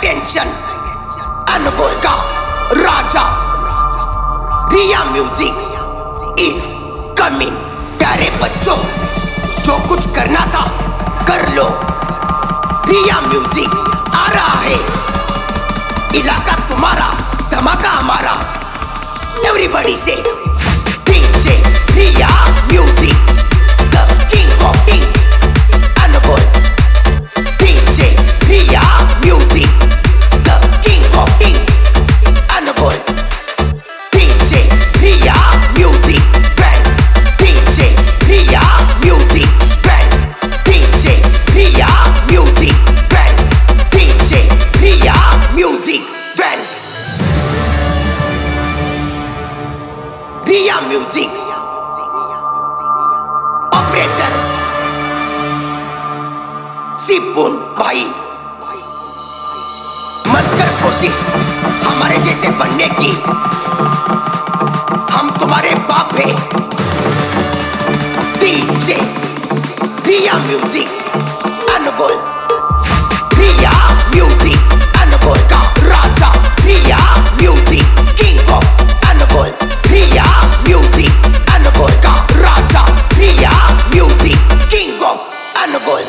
Tension Anmol का राजा Riya music is coming. प्यारे बच्चों, जो कुछ करना था कर लो, रिया म्यूजिक आ रहा है। इलाका तुम्हारा, धमाका हमारा। एवरीबॉडी से DJ Riya music, the king of king Anmol. DJ Riya music, the king of king Anmol. DJ Riya music bands, DJ Riya music bands, DJ Riya music bands, DJ Riya music bands. Riya music operator Sipun भाई, मत कर कोशिश हमारे जैसे बनने की, हम तुम्हारे बाप हैं। DJ Riya music Anmol, Riya music Anmol का राजा, Riya music king of Anmol, Riya music Anmol का राजा, Riya music king of Anmol.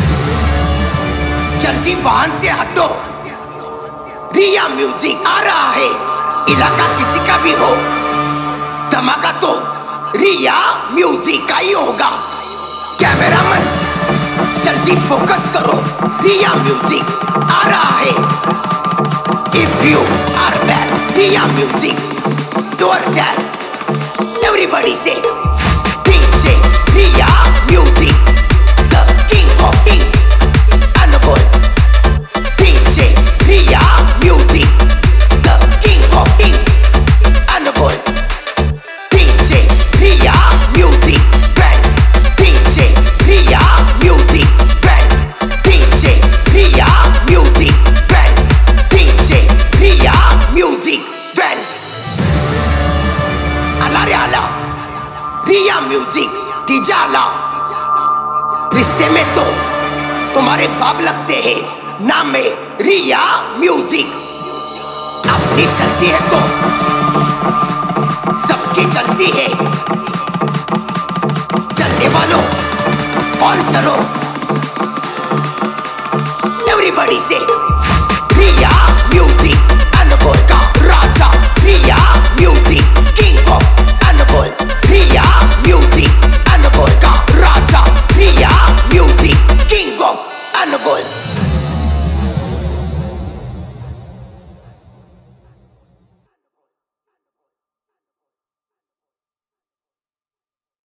जल्दी वाहन से हटो, रिया म्यूजिक आ रहा है। इलाका किसी का भी हो, धमाका तो रिया म्यूजिक का ही होगा। कैमरामैन जल्दी फोकस करो, रिया म्यूजिक आ रहा है। If you are bad, Riya music door dad. Everybody से DJ Riya music, the king of king Anmol. DJ Riya music, the king of king Anmol. DJ Riya music bands, DJ Riya music bands, DJ Riya music bands, DJ Riya music bands. आला रे आला, रिया music DJ आला। रिश्ते में तो तुम्हारे बाप लगते हैं, नाम में रिया म्यूजिक। अपनी चलती है तो सबकी चलती है। चलने वालों और चलो, एवरीबॉडी से